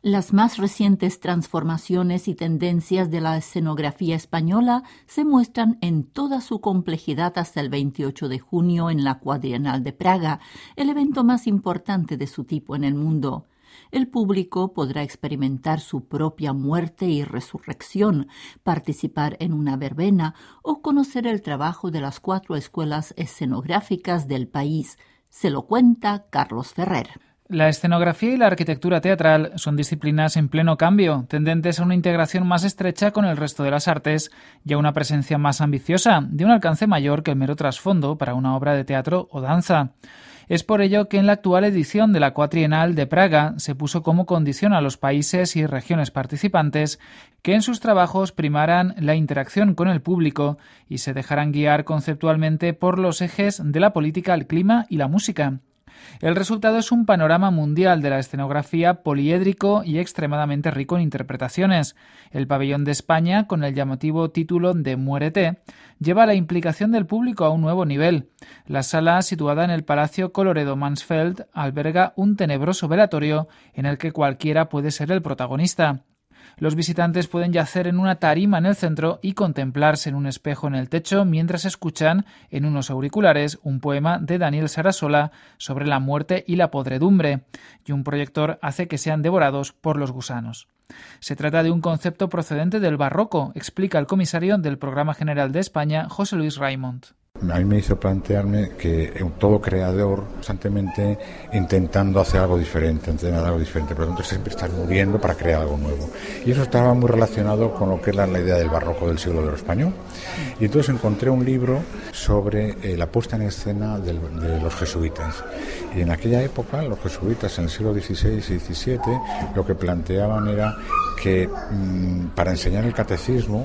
Las más recientes transformaciones y tendencias de la escenografía española se muestran en toda su complejidad hasta el 28 de junio en la Quadriennal de Praga, el evento más importante de su tipo en el mundo. El público podrá experimentar su propia muerte y resurrección, participar en una verbena o conocer el trabajo de las 4 escuelas escenográficas del país. Se lo cuenta Carlos Ferrer. La escenografía y la arquitectura teatral son disciplinas en pleno cambio, tendentes a una integración más estrecha con el resto de las artes y a una presencia más ambiciosa, de un alcance mayor que el mero trasfondo para una obra de teatro o danza. Es por ello que en la actual edición de la Quadriennal de Praga se puso como condición a los países y regiones participantes que en sus trabajos primaran la interacción con el público y se dejaran guiar conceptualmente por los ejes de la política, el clima y la música. El resultado es un panorama mundial de la escenografía poliédrico y extremadamente rico en interpretaciones. El pabellón de España, con el llamativo título de Muérete, lleva la implicación del público a un nuevo nivel. La sala, situada en el Palacio Colloredo-Mansfeld, alberga un tenebroso velatorio en el que cualquiera puede ser el protagonista. Los visitantes pueden yacer en una tarima en el centro y contemplarse en un espejo en el techo mientras escuchan en unos auriculares un poema de Daniel Sarasola sobre la muerte y la podredumbre, y un proyector hace que sean devorados por los gusanos. Se trata de un concepto procedente del barroco, explica el comisario del Programa General de España, José Luis Raimond. A mí me hizo plantearme que todo creador constantemente intentando hacer algo diferente, por lo tanto siempre estar muriendo para crear algo nuevo. Y eso estaba muy relacionado con lo que era la idea del barroco del siglo de oro español. Y entonces encontré un libro sobre la puesta en escena de los jesuitas. Y en aquella época, los jesuitas en el siglo XVI y XVII, lo que planteaban era que para enseñar el catecismo,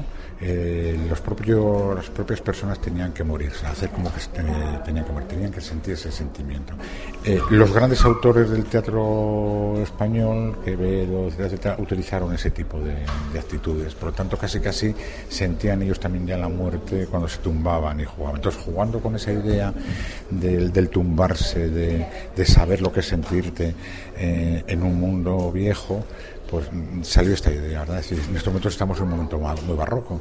las propias personas tenían que morirse, hacer como que tenían que morir, tenían que sentir ese sentimiento. Los grandes autores del teatro español, Quevedo, etcétera, utilizaron ese tipo de actitudes, por lo tanto casi sentían ellos también ya la muerte cuando se tumbaban y jugaban. Entonces, jugando con esa idea del tumbarse, de saber lo que es sentirte en un mundo viejo, pues salió esta idea, ¿verdad? Es decir, en estos momentos estamos en un momento muy barroco,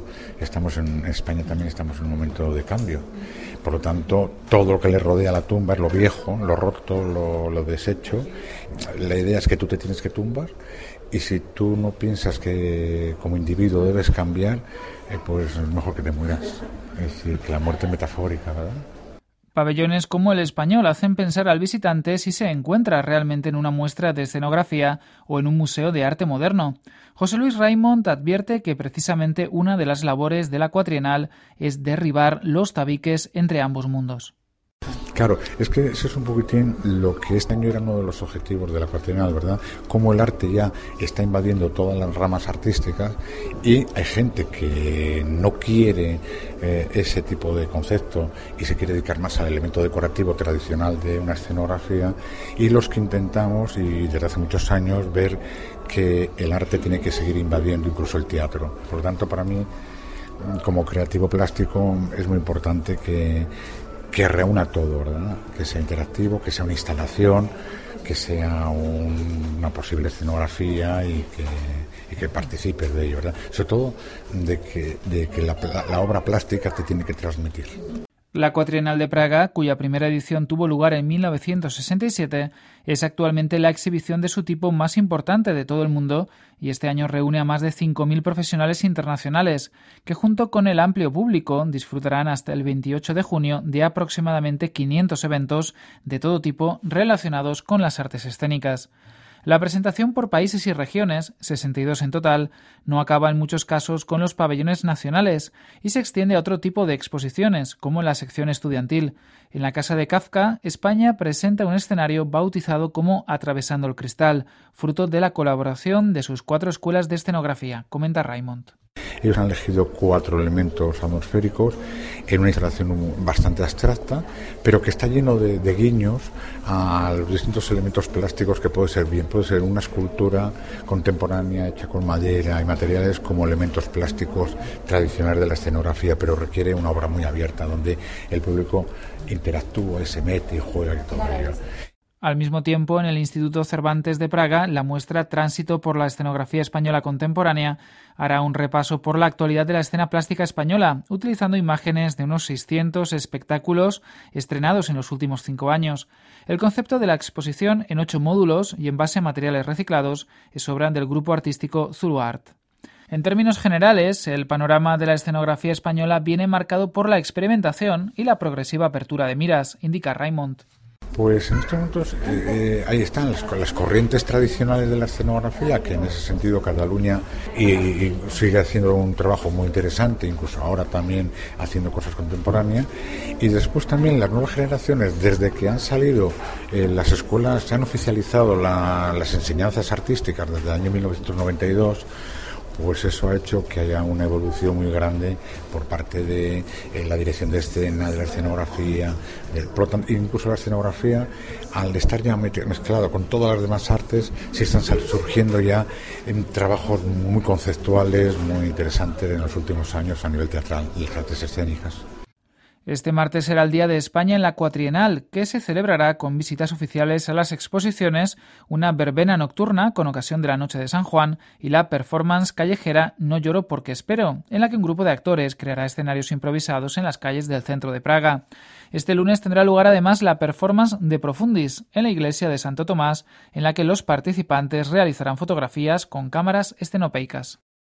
en España también estamos en un momento de cambio, por lo tanto todo lo que le rodea a la tumba es lo viejo, lo roto, lo deshecho. La idea es que tú te tienes que tumbar y si tú no piensas que como individuo debes cambiar, pues es mejor que te mueras, es decir, que la muerte es metafórica, ¿verdad? Pabellones como el español hacen pensar al visitante si se encuentra realmente en una muestra de escenografía o en un museo de arte moderno. José Luis Raimond advierte que precisamente una de las labores de la Quadriennal es derribar los tabiques entre ambos mundos. Claro, es que eso es un poquitín lo que este año era uno de los objetivos de la Quadriennal, ¿verdad? Cómo el arte ya está invadiendo todas las ramas artísticas y hay gente que no quiere ese tipo de concepto y se quiere dedicar más al elemento decorativo tradicional de una escenografía, y los que intentamos, y desde hace muchos años, ver que el arte tiene que seguir invadiendo incluso el teatro. Por lo tanto, para mí, como creativo plástico, es muy importante que reúna todo, ¿verdad? Que sea interactivo, que sea una instalación, que sea una posible escenografía y que participes de ello, ¿verdad? Sobre todo de que la obra plástica te tiene que transmitir. La Quadriennal de Praga, cuya primera edición tuvo lugar en 1967, es actualmente la exhibición de su tipo más importante de todo el mundo y este año reúne a más de 5.000 profesionales internacionales que junto con el amplio público disfrutarán hasta el 28 de junio de aproximadamente 500 eventos de todo tipo relacionados con las artes escénicas. La presentación por países y regiones, 62 en total, no acaba en muchos casos con los pabellones nacionales y se extiende a otro tipo de exposiciones, como la sección estudiantil. En la Casa de Kafka, España presenta un escenario bautizado como Atravesando el Cristal, fruto de la colaboración de sus 4 escuelas de escenografía, comenta Raimond. Ellos han elegido 4 elementos atmosféricos en una instalación bastante abstracta, pero que está lleno de guiños a los distintos elementos plásticos que puede ser una escultura contemporánea hecha con madera y materiales como elementos plásticos tradicionales de la escenografía, pero requiere una obra muy abierta donde el público interactúa y se mete y juega y todo ello. Al mismo tiempo, en el Instituto Cervantes de Praga, la muestra Tránsito por la escenografía española contemporánea hará un repaso por la actualidad de la escena plástica española, utilizando imágenes de unos 600 espectáculos estrenados en los últimos 5 años. El concepto de la exposición, en 8 módulos y en base a materiales reciclados, es obra del grupo artístico Zuluart. En términos generales, el panorama de la escenografía española viene marcado por la experimentación y la progresiva apertura de miras, indica Raimond. Pues en estos momentos ahí están las corrientes tradicionales de la escenografía, que en ese sentido Cataluña y sigue haciendo un trabajo muy interesante, incluso ahora también haciendo cosas contemporáneas, y después también las nuevas generaciones, desde que han salido las escuelas, se han oficializado las enseñanzas artísticas desde el año 1992, pues eso ha hecho que haya una evolución muy grande por parte de la dirección de escena, de la escenografía, incluso la escenografía, al estar ya mezclado con todas las demás artes, sí están surgiendo ya en trabajos muy conceptuales, muy interesantes en los últimos años a nivel teatral y las artes escénicas. Este martes será el Día de España en la Cuatrienal, que se celebrará con visitas oficiales a las exposiciones, una verbena nocturna con ocasión de la Noche de San Juan y la performance callejera No lloro porque espero, en la que un grupo de actores creará escenarios improvisados en las calles del centro de Praga. Este lunes tendrá lugar además la performance De Profundis en la iglesia de Santo Tomás, en la que los participantes realizarán fotografías con cámaras estenopeicas.